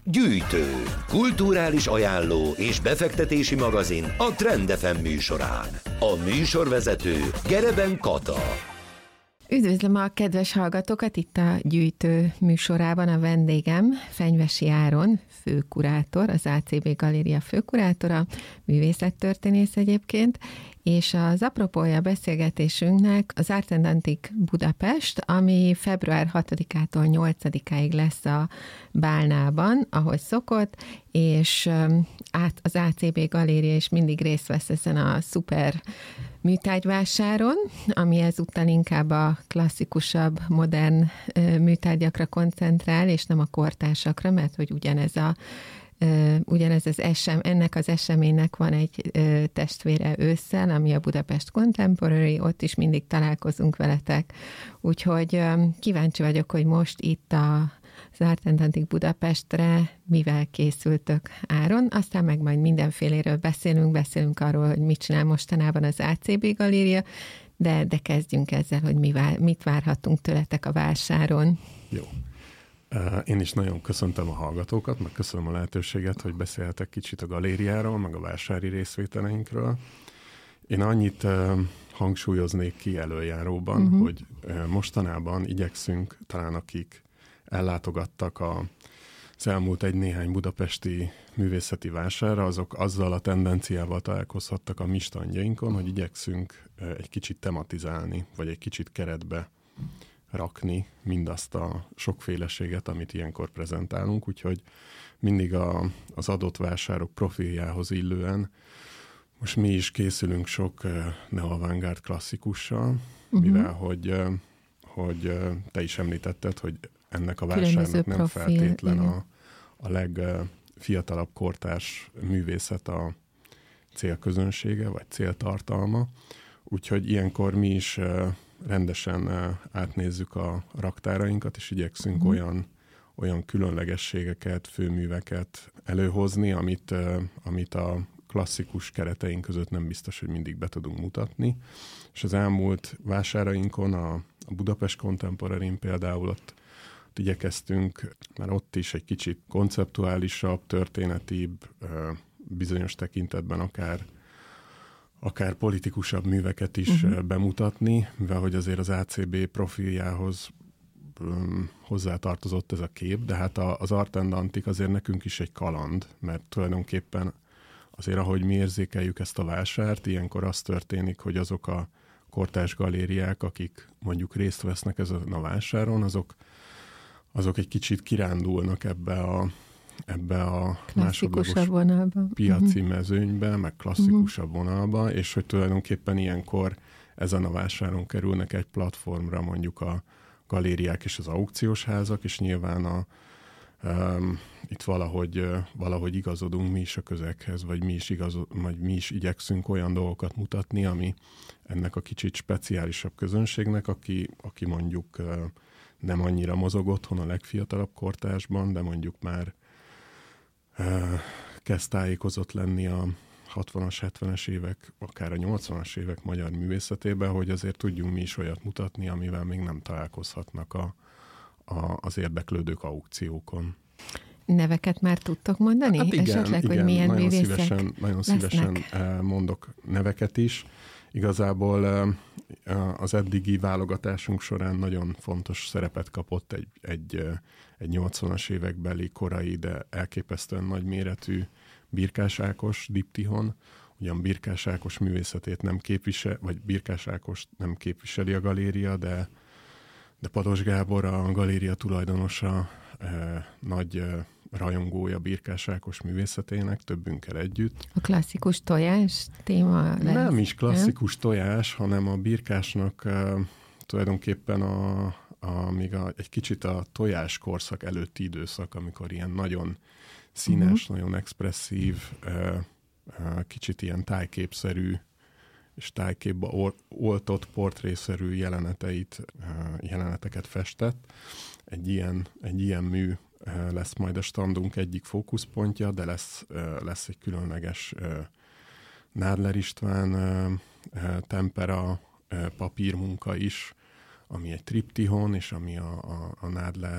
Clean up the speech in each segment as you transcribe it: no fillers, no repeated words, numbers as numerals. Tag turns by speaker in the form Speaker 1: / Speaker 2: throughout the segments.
Speaker 1: Gyűjtő, kulturális ajánló és befektetési magazin a Trend FM műsorán. A műsorvezető Gereben Kata.
Speaker 2: Üdvözlöm a kedves hallgatókat itt a Gyűjtő műsorában. A vendégem Fenyvesi Áron, főkurátor, az ACB Galéria főkurátora, művészettörténész egyébként, és az apropója beszélgetésünknek az Art and Antique Budapest, ami február 6-ától 8-áig lesz a Bálnában, ahogy szokott, és az ACB Galéria is mindig részt vesz ezen a szuper műtárgyvásáron, ami ezúttal inkább a klasszikusabb, modern műtárgyakra koncentrál, és nem a kortársakra, mert hogy ennek az eseménynek van egy testvére ősszel, ami a Budapest Contemporary, ott is mindig találkozunk veletek. Úgyhogy kíváncsi vagyok, hogy most itt az Art and Antique Budapestre mivel készültök, Áron, aztán meg majd mindenféléről beszélünk arról, hogy mit csinál mostanában az ACB Galéria, de kezdjünk ezzel, hogy mit várhatunk tőletek a vásáron.
Speaker 3: Jó. Én is nagyon köszöntöm a hallgatókat, meg köszönöm a lehetőséget, hogy beszélhetek kicsit a galériáról, meg a vásári részvételeinkről. Én annyit hangsúlyoznék ki előjáróban, hogy mostanában igyekszünk, talán akik ellátogattak az elmúlt néhány budapesti művészeti vásárra, azok azzal a tendenciával találkozhattak a mi standjainkon, hogy igyekszünk egy kicsit tematizálni, vagy egy kicsit keretbe rakni mindazt a sokféleséget, amit ilyenkor prezentálunk, úgyhogy mindig az adott vásárok profiljához illően most mi is készülünk sok neo-avantgárd klasszikussal, mivel hogy te is említetted, hogy ennek a vásárnak nem feltétlen a legfiatalabb kortárs művészet a célközönsége, vagy céltartalma, úgyhogy ilyenkor mi is rendesen átnézzük a raktárainkat, és igyekszünk olyan különlegességeket, főműveket előhozni, amit a klasszikus kereteink között nem biztos, hogy mindig be tudunk mutatni. És az elmúlt vásárainkon, a Budapest Contemporary-n például ott igyekeztünk, már ott is egy kicsit konceptuálisabb, történetibb, bizonyos tekintetben akár politikusabb műveket is bemutatni, mivel hogy azért az ACB profiljához hozzátartozott ez a kép, de hát az Art and Antique azért nekünk is egy kaland, mert tulajdonképpen azért, ahogy mi érzékeljük ezt a vásárt, ilyenkor az történik, hogy azok a kortárs galériák, akik mondjuk részt vesznek ezen a vásáron, azok egy kicsit kirándulnak ebbe a másodlagos piaci mezőnybe, meg klasszikusabb vonalba, és hogy tulajdonképpen ilyenkor ezen a vásáron kerülnek egy platformra mondjuk a galériák és az aukciós házak, és nyilván itt valahogy igazodunk mi is a közeghez, vagy mi is igyekszünk olyan dolgokat mutatni, ami ennek a kicsit speciálisabb közönségnek, aki mondjuk nem annyira mozog otthon a legfiatalabb kortársban, de mondjuk már kezd tájékozott lenni a 60-as, 70-es évek, akár a 80-as évek magyar művészetében, hogy azért tudjunk mi is olyat mutatni, amivel még nem találkozhatnak az érdeklődők aukciókon.
Speaker 2: Neveket már tudtok mondani?
Speaker 3: Hát igen,
Speaker 2: esetleg, hogy milyen
Speaker 3: nagyon szívesen mondok neveket is. Igazából az eddigi válogatásunk során nagyon fontos szerepet kapott egy 80-as évekbeli korai, de elképesztően nagy méretű Birkás Ákos diptihon. Ugyan Birkás Ákos művészetét Birkás Ákost nem képviseli a galéria, de Pados Gábor, a galéria tulajdonosa, nagy rajongója Birkás Ákos művészetének, többünkkel együtt.
Speaker 2: A klasszikus tojás téma lesz?
Speaker 3: Nem is klasszikus tojás, hanem a Birkásnak tulajdonképpen egy kicsit a tojás korszak előtti időszak, amikor ilyen nagyon színes, nagyon expresszív, kicsit ilyen tájképszerű és tájképbe oltott portrészerű jeleneteket festett. Egy ilyen mű lesz majd a standunk egyik fókuszpontja, de lesz egy különleges Nádler István tempera papírmunka is, ami egy triptihon, és ami a Nádler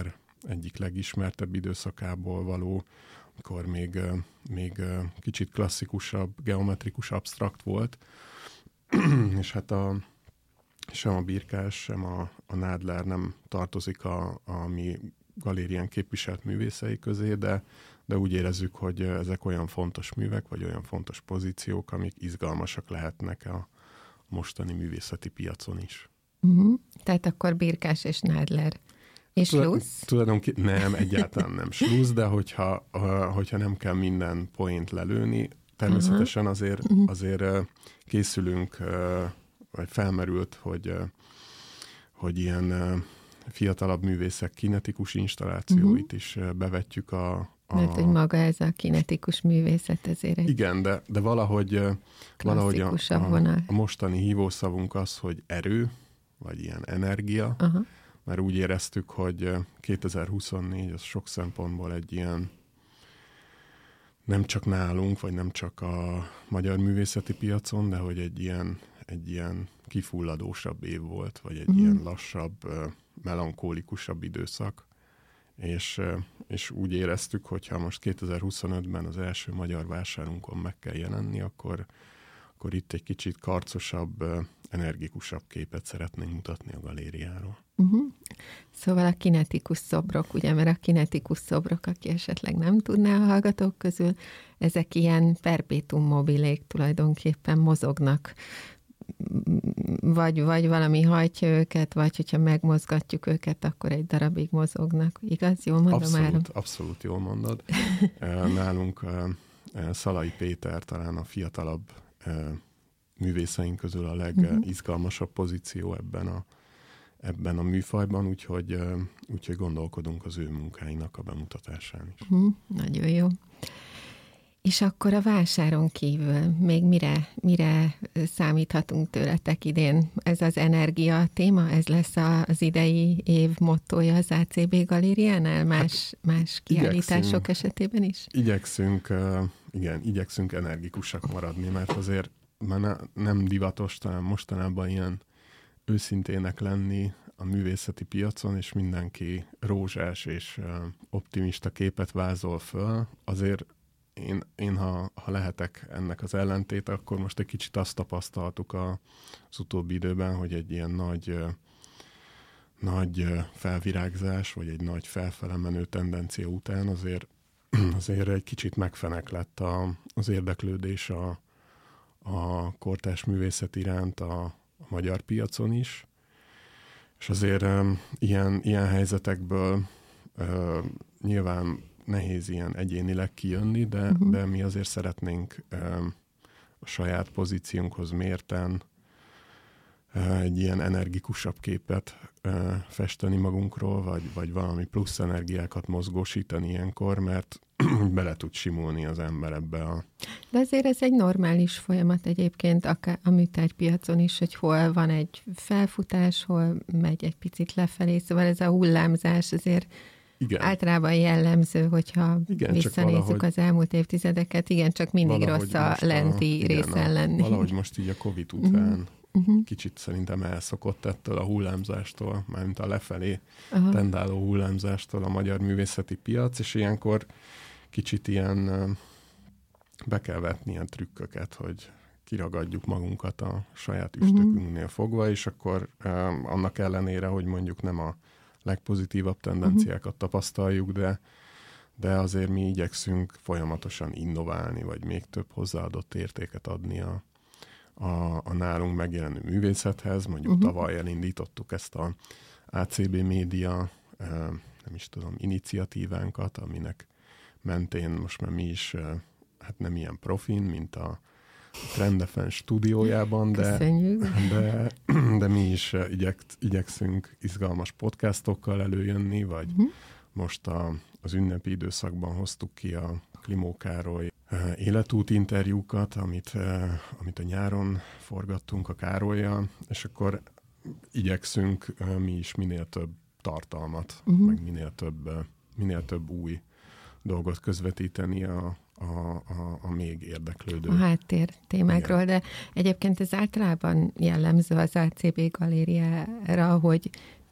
Speaker 3: egyik legismertebb időszakából való, amikor még kicsit klasszikusabb, geometrikus, absztrakt volt, és hát sem a Birkás, sem a Nádler nem tartozik a mi galérián képviselt művészei közé, de úgy érezzük, hogy ezek olyan fontos művek, vagy olyan fontos pozíciók, amik izgalmasak lehetnek a mostani művészeti piacon is.
Speaker 2: Tehát akkor Birkás és Nádler. És Schluss?
Speaker 3: Tulajdonképpen nem, egyáltalán nem Schluss, de hogyha nem kell minden point lelőni, természetesen azért készülünk, vagy felmerült, hogy ilyen fiatalabb művészek kinetikus installációit is bevetjük
Speaker 2: Mert hogy maga ez a kinetikus művészet ezért egy
Speaker 3: igen, de valahogy a mostani hívószavunk az, hogy erő, vagy ilyen energia, mert úgy éreztük, hogy 2024 az sok szempontból egy ilyen nem csak nálunk, vagy nem csak a magyar művészeti piacon, de hogy egy ilyen kifulladósabb év volt, vagy egy ilyen lassabb, melankólikusabb időszak. És úgy éreztük, hogy ha most 2025-ben az első magyar vásárunkon meg kell jelenni, akkor itt egy kicsit karcosabb, energikusabb képet szeretnénk mutatni a galériáról.
Speaker 2: Szóval a kinetikus szobrok, ugye, mert a kinetikus szobrok, aki esetleg nem tudná a hallgatók közül, ezek ilyen perpétum mobilék tulajdonképpen mozognak, vagy valami hajtja őket, vagy hogyha megmozgatjuk őket, akkor egy darabig mozognak. Igaz? Jól mondom?
Speaker 3: Abszolút jól mondod. Nálunk Szalai Péter talán a fiatalabb művészeink közül a legizgalmasabb pozíció ebben a műfajban, úgyhogy gondolkodunk az ő munkáinak a bemutatásán is.
Speaker 2: Nagyon jó. És akkor a vásáron kívül még mire számíthatunk tőletek idén? Ez az energia téma, ez lesz az idei év mottója az ACB galériánál, más kiállítások esetében is?
Speaker 3: Igyekszünk energikusak maradni, mert azért már nem divatos talán mostanában ilyen őszintének lenni a művészeti piacon, és mindenki rózsás és optimista képet vázol föl. Azért én ha lehetek ennek az ellentét, akkor most egy kicsit azt tapasztaltuk az utóbbi időben, hogy egy ilyen nagy felvirágzás, vagy egy nagy felfele menő tendencia után azért egy kicsit megfenek lett az érdeklődés a kortárs művészet iránt a magyar piacon is. És azért ilyen helyzetekből nyilván nehéz ilyen egyénileg kijönni, de mi azért szeretnénk a saját pozíciónkhoz mérten egy ilyen energikusabb képet festeni magunkról, vagy valami plusz energiákat mozgósítani ilyenkor, mert bele tud simulni az ember ebbe a...
Speaker 2: De azért ez egy normális folyamat egyébként, akár a műtárgypiacon is, hogy hol van egy felfutás, hol megy egy picit lefelé, szóval ez a hullámzás azért igen. Általában jellemző, hogyha visszanézzük az elmúlt évtizedeket, igen, csak mindig rossz a lenti részen lenni.
Speaker 3: Valahogy most így a Covid után kicsit szerintem elszokott ettől a hullámzástól, mármint a lefelé tendáló hullámzástól a magyar művészeti piac, és ilyenkor kicsit ilyen be kell vetni ilyen trükköket, hogy kiragadjuk magunkat a saját üstökünknél fogva, és akkor annak ellenére, hogy mondjuk nem a legpozitívabb tendenciákat tapasztaljuk, de azért mi igyekszünk folyamatosan innoválni, vagy még több hozzáadott értéket adni a nálunk megjelenő művészethez. Mondjuk tavaly elindítottuk ezt a ACB média, nem is tudom, iniciatívánkat, aminek mentén most már mi is, hát nem ilyen profin, mint a Trend.fm stúdiójában, de mi is igyekszünk izgalmas podcastokkal előjönni, vagy most az ünnepi időszakban hoztuk ki a Klimó Károly életút interjúkat, amit a nyáron forgattunk a Károllyal, és akkor igyekszünk mi is minél több tartalmat, meg minél több új dolgot közvetíteni a még érdeklődő.
Speaker 2: A háttér témákról, igen. De egyébként ez általában jellemző az ACB galériára, hogy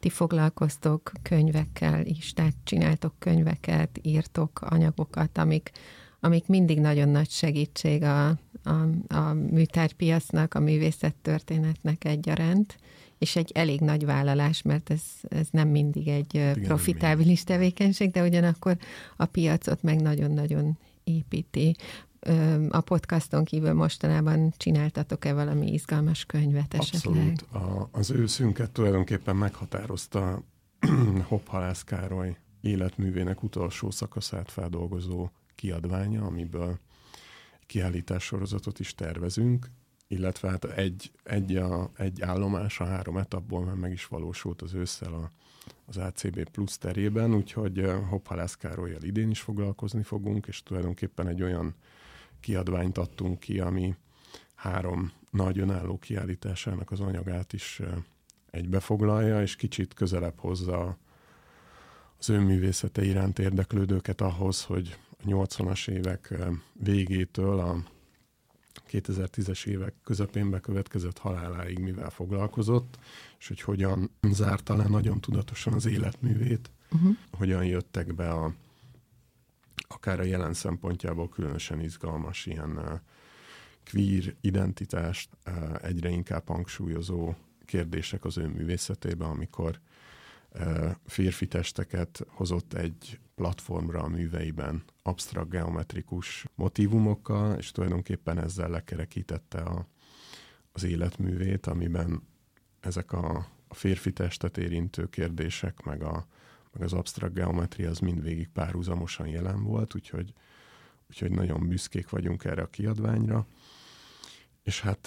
Speaker 2: ti foglalkoztok könyvekkel is, tehát csináltok könyveket, írtok anyagokat, amik mindig nagyon nagy segítség a műtárgypiacnak, a művészettörténetnek egyaránt, és egy elég nagy vállalás, mert ez nem mindig egy profitábilis tevékenység, de ugyanakkor a piacot meg nagyon-nagyon építi. A podcaston kívül mostanában csináltatok-e valami izgalmas könyvet esetleg?
Speaker 3: Abszolút. Az őszünket tulajdonképpen meghatározta Hopp-Halász Károly életművének utolsó szakaszát feldolgozó kiadványa, amiből kiállítássorozatot is tervezünk, illetve hát egy állomás a 3 etapból már meg is valósult az ősszel az ACB Plus terében, úgyhogy Hopp-Halász Károllyal idén is foglalkozni fogunk, és tulajdonképpen egy olyan kiadványt adtunk ki, ami 3 nagy önálló kiállításának az anyagát is egybefoglalja, és kicsit közelebb hozza az önművészete iránt érdeklődőket ahhoz, hogy a 80-as évek végétől a 2010-es évek közepén bekövetkezett haláláig mivel foglalkozott, és hogy hogyan zárta le nagyon tudatosan az életművét, hogyan jöttek be akár a jelen szempontjából különösen izgalmas ilyen queer identitást egyre inkább hangsúlyozó kérdések az önművészetében, amikor férfi testeket hozott egy platformra a műveiben absztrakt geometrikus motívumokkal, és tulajdonképpen ezzel lekerekítette az életművét, amiben ezek a férfi testet érintő kérdések, meg az absztrakt geometria az mindvégig párhuzamosan jelen volt, úgyhogy nagyon büszkék vagyunk erre a kiadványra. És hát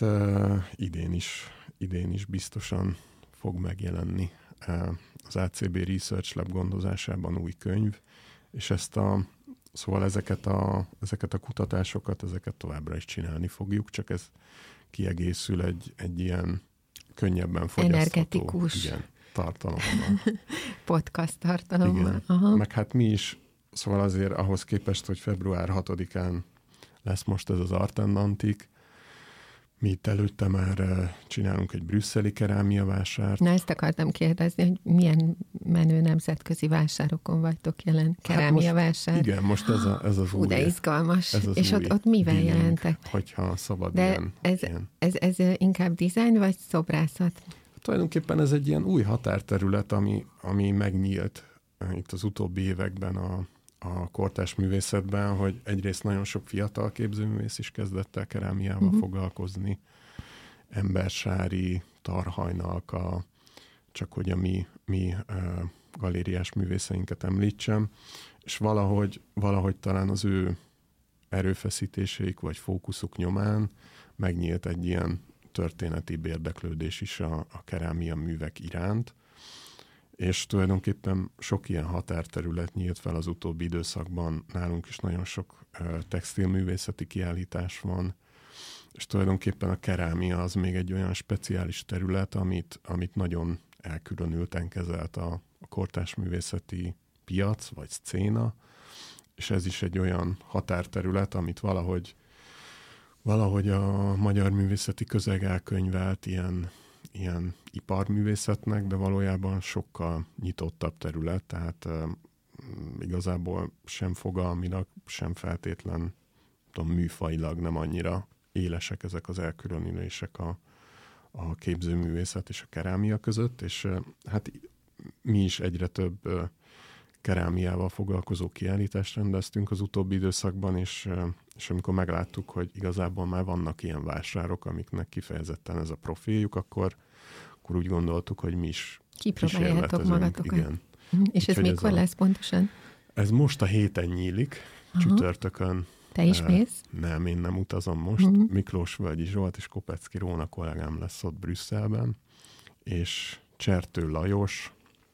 Speaker 3: idén is biztosan fog megjelenni az ACB Research Lab gondozásában új könyv, és szóval ezeket a kutatásokat, ezeket továbbra is csinálni fogjuk, csak ez kiegészül egy ilyen könnyebben fogyasztható
Speaker 2: energetikus
Speaker 3: tartalommal.
Speaker 2: Podcast tartalommal.
Speaker 3: Igen.
Speaker 2: Aha.
Speaker 3: Meg hát mi is, szóval azért ahhoz képest, hogy február 6-án lesz most ez az Art and Antique, mi itt előtte már csinálunk egy brüsszeli kerámiavásárt.
Speaker 2: Na, ezt akartam kérdezni, hogy milyen menő nemzetközi vásárokon vagytok jelen? Kerámiavásár?
Speaker 3: Igen, most ez az új.
Speaker 2: De izgalmas. És
Speaker 3: új
Speaker 2: ott mivel
Speaker 3: dealing,
Speaker 2: jelentek?
Speaker 3: Hogyha szabad
Speaker 2: de
Speaker 3: ilyen.
Speaker 2: Ez inkább dizájn vagy szobrászat?
Speaker 3: Tulajdonképpen ez egy ilyen új határterület, ami megnyílt itt az utóbbi években a kortárs művészetben, hogy egyrészt nagyon sok fiatal képzőművész is kezdett el kerámiával foglalkozni, Embersári, Tarhajnalka, csak hogy a mi galériás művészeinket említsem, és valahogy talán az ő erőfeszítéseik vagy fókuszuk nyomán megnyílt egy ilyen történeti érdeklődés is a kerámia művek iránt, és tulajdonképpen sok ilyen határterület nyílt fel az utóbbi időszakban. Nálunk is nagyon sok textilművészeti kiállítás van, és tulajdonképpen a kerámia az még egy olyan speciális terület, amit nagyon elkülönülten kezelt a kortárs művészeti piac, vagy szcéna, és ez is egy olyan határterület, amit valahogy a magyar művészeti közeg elkönyvelt ilyen iparművészetnek, de valójában sokkal nyitottabb terület, tehát igazából sem fogalmilag, sem feltétlen műfajilag nem annyira élesek ezek az elkülönülések a képzőművészet és a kerámia között, és hát mi is egyre több kerámiával foglalkozó kiállítást rendeztünk az utóbbi időszakban, és amikor megláttuk, hogy igazából már vannak ilyen vásárok, amiknek kifejezetten ez a profiljuk, akkor úgy gondoltuk, hogy mi is
Speaker 2: kipróbáljátok magatokat.
Speaker 3: Igen.
Speaker 2: És ez mikor lesz pontosan?
Speaker 3: Ez most a héten nyílik, csütörtökön.
Speaker 2: Te is mész?
Speaker 3: Nem, én nem utazom most. Miklós-Völgyi Zsolt és Kopecki Róna kollégám lesz ott Brüsszelben, és Csertő Lajos,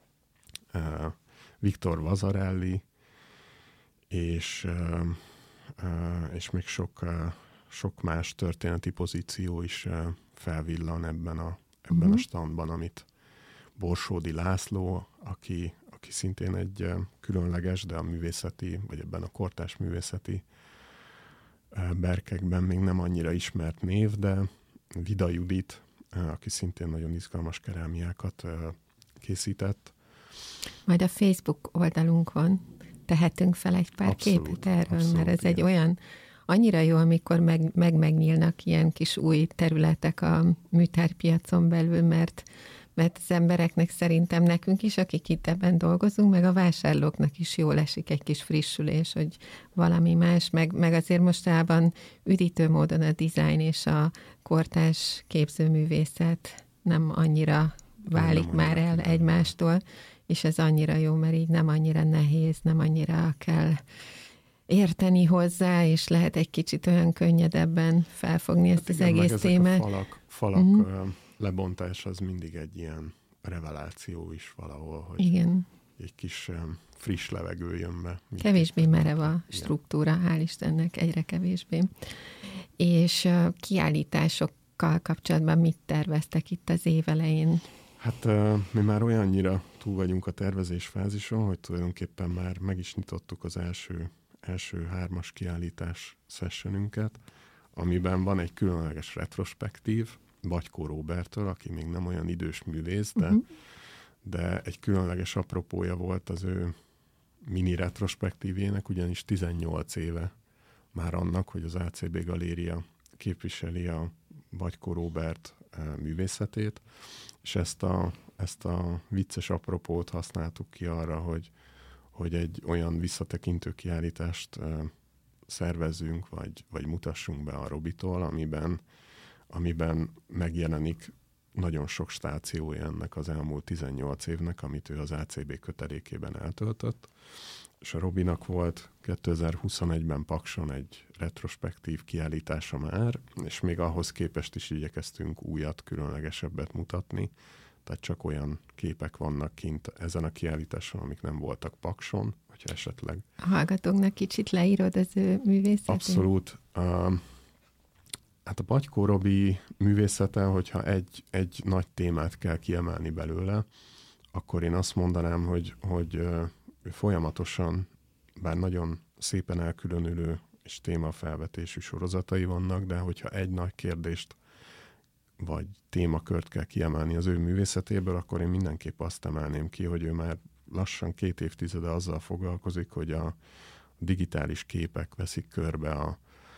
Speaker 3: Viktor Vazarelli, és még sok más történeti pozíció is felvillan ebben a standban, amit Borsódi László, aki szintén egy különleges, de a művészeti, vagy ebben a kortárs művészeti berkekben még nem annyira ismert név, de Vida Judit, aki szintén nagyon izgalmas kerámiákat készített.
Speaker 2: Majd a Facebook oldalunkon tehetünk fel egy pár képet erről, mert ez egy olyan, annyira jó, amikor megnyílnak ilyen kis új területek a műtárpiacon belül, mert az embereknek szerintem nekünk is, akik itt ebben dolgozunk, meg a vásárlóknak is jól esik egy kis frissülés, hogy valami más, meg azért mostában üdítő módon a design és a kortárs képzőművészet nem annyira válik már el egymástól, és ez annyira jó, mert így nem annyira nehéz, nem annyira kell érteni hozzá, és lehet egy kicsit olyan könnyedebben felfogni ezt az egész témát.
Speaker 3: A falak lebontás az mindig egy ilyen reveláció is valahol, hogy
Speaker 2: igen.
Speaker 3: Egy kis friss levegő jön be.
Speaker 2: Kevésbé merev a struktúra, hál' Istennek, egyre kevésbé. És kiállításokkal kapcsolatban mit terveztek itt az év elején?
Speaker 3: Hát mi már olyannyira túl vagyunk a tervezés fázison, hogy tulajdonképpen már meg is nyitottuk az első 3-as kiállítás sessionünket, amiben van egy különleges retrospektív, Bagykó Róberttől, aki még nem olyan idős művész, de egy különleges apropója volt az ő mini retrospektívjének, ugyanis 18 éve már annak, hogy az ACB Galéria képviseli a Bagykó Róbert művészetét, és ezt a vicces apropót használtuk ki arra, hogy egy olyan visszatekintő kiállítást szervezzünk, vagy mutassunk be a Robitól, amiben megjelenik nagyon sok stációja ennek az elmúlt 18 évnek, amit ő az ACB kötelékében eltöltött. És a Robinak volt 2021-ben Pakson egy retrospektív kiállítása már, és még ahhoz képest is igyekeztünk újat, különlegesebbet mutatni. Tehát csak olyan képek vannak kint ezen a kiállításon, amik nem voltak Pakson, hogyha esetleg...
Speaker 2: A hallgatóknak kicsit leírod az ő művészetét?
Speaker 3: Abszolút. Hát a Bagykó Robi művészete, hogyha egy nagy témát kell kiemelni belőle, akkor én azt mondanám, hogy ő folyamatosan, bár nagyon szépen elkülönülő és témafelvetésű sorozatai vannak, de hogyha egy nagy kérdést vagy témakört kell kiemelni az ő művészetéből, akkor én mindenképp azt emelném ki, hogy ő már lassan 2 évtizede azzal foglalkozik, hogy a digitális képek veszik körbe a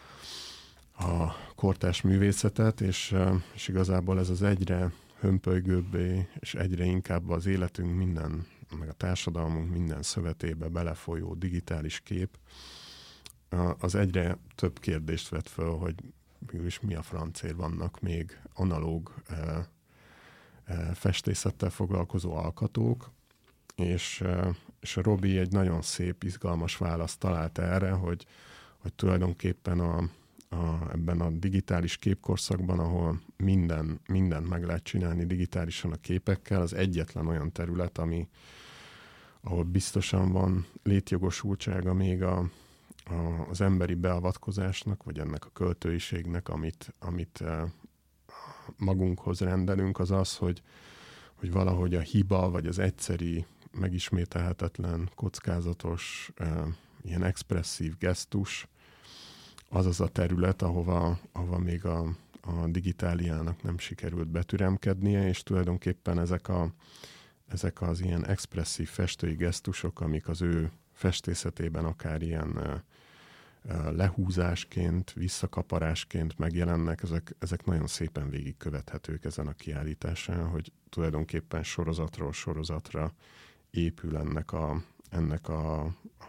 Speaker 3: kortárs művészetet, és igazából ez az egyre hömpölygőbbé, és egyre inkább az életünk minden, meg a társadalmunk minden szövetébe belefolyó digitális kép, az egyre több kérdést vet föl, hogy mégis mi a francér vannak még analóg festészettel foglalkozó alkatók, és a Robi egy nagyon szép, izgalmas választ talált erre, hogy tulajdonképpen ebben a digitális képkorszakban, ahol mindent meg lehet csinálni digitálisan a képekkel, az egyetlen olyan terület, ahol biztosan van létjogosultsága még az emberi beavatkozásnak, vagy ennek a költőiségnek, amit magunkhoz rendelünk, az az, hogy valahogy a hiba, vagy az egyszeri, megismételhetetlen, kockázatos, ilyen expresszív gesztus, az a terület, ahova még a digitáliának nem sikerült betüremkednie, és tulajdonképpen ezek az ilyen expresszív festői gesztusok, amik az ő festészetében akár ilyen lehúzásként, visszakaparásként megjelennek, ezek nagyon szépen végigkövethetők ezen a kiállításán, hogy tulajdonképpen sorozatról sorozatra épül ennek a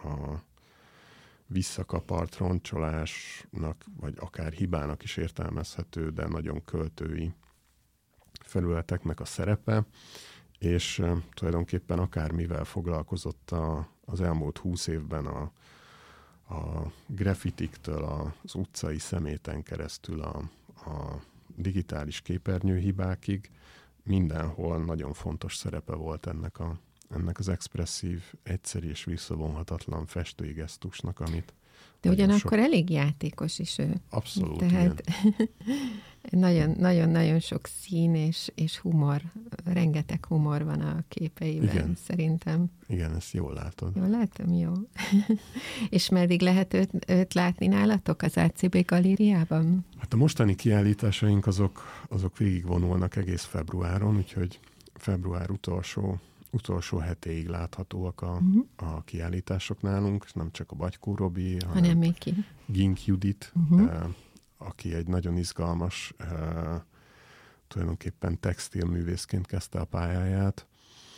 Speaker 3: visszakapart roncsolásnak, vagy akár hibának is értelmezhető, de nagyon költői felületeknek a szerepe, és tulajdonképpen akármivel foglalkozott az elmúlt 20 évben a graffitiktől az utcai szeméten keresztül a digitális képernyőhibákig, mindenhol nagyon fontos szerepe volt ennek az expresszív, egyszerű és visszavonhatatlan festői gesztusnak, amit...
Speaker 2: De ugyanakkor elég játékos is ő.
Speaker 3: Abszolút,
Speaker 2: tehát nagyon-nagyon sok szín és humor, rengeteg humor van a képeiben, igen. Szerintem.
Speaker 3: Igen, ezt jól látod.
Speaker 2: Jól látom, jó. És meddig lehet őt látni nálatok az ACB Galériában?
Speaker 3: Hát a mostani kiállításaink azok végigvonulnak egész februáron, úgyhogy február utolsó utolsó hetéig láthatóak a kiállítások nálunk, nem csak a Bagykó Robi,
Speaker 2: hanem még ki?
Speaker 3: Gink Judit, aki egy nagyon izgalmas, tulajdonképpen textilművészként kezdte a pályáját,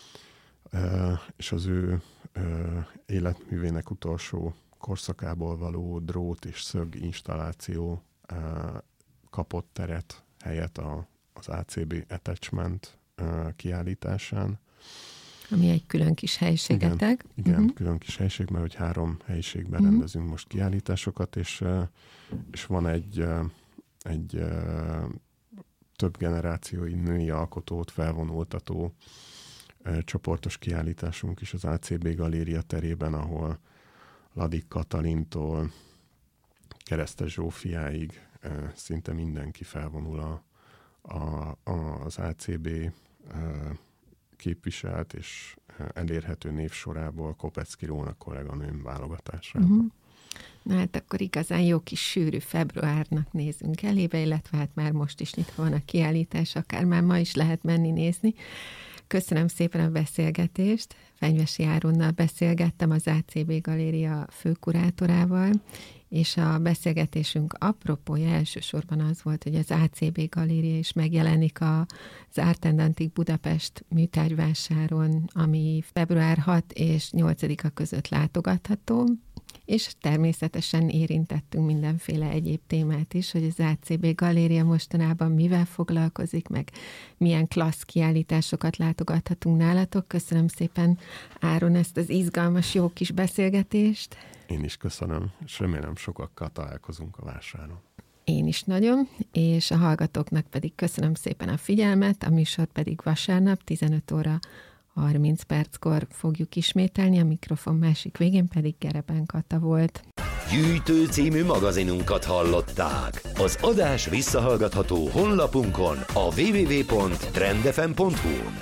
Speaker 3: és az ő életművének utolsó korszakából való drót és szög installáció kapott teret, helyet az ACB Attachment kiállításán.
Speaker 2: Ami egy külön kis helyiségetek.
Speaker 3: Igen, külön kis helység, mert hogy 3 helyiségben rendezünk most kiállításokat, és van egy több generációi női alkotót felvonultató csoportos kiállításunk is az ACB Galéria terében, ahol Ladik Katalintól Keresztes Zsófiáig szinte mindenki felvonul az ACB képviselt és elérhető névsorából Kopecki Róna kolléganőm válogatásában.
Speaker 2: Na hát akkor igazán jó kis sűrű februárnak nézünk elébe, illetve hát már most is nyitva van a kiállítás, akár már ma is lehet menni nézni. Köszönöm szépen a beszélgetést. Fenyvesi Áronnal beszélgettem, az ACB Galéria főkurátorával, és a beszélgetésünk apropója elsősorban az volt, hogy az ACB Galéria is megjelenik az Art and Antique Budapest műtárgyvásáron, ami február 6 és 8-a között látogatható, és természetesen érintettünk mindenféle egyéb témát is, hogy az ACB Galéria mostanában mivel foglalkozik, meg milyen klassz kiállításokat látogathatunk nálatok. Köszönöm szépen, Áron, ezt az izgalmas, jó kis beszélgetést.
Speaker 3: Én is köszönöm, és remélem sokakkal találkozunk a vásáron.
Speaker 2: Én is nagyon, és a hallgatóknak pedig köszönöm szépen a figyelmet, a műsor pedig vasárnap 15 óra 30 perckor fogjuk ismételni, a mikrofon másik végén pedig Gereben Kata volt.
Speaker 1: Gyűjtő című magazinunkat hallották. Az adás visszahallgatható honlapunkon, a www.trendfm.hu-n.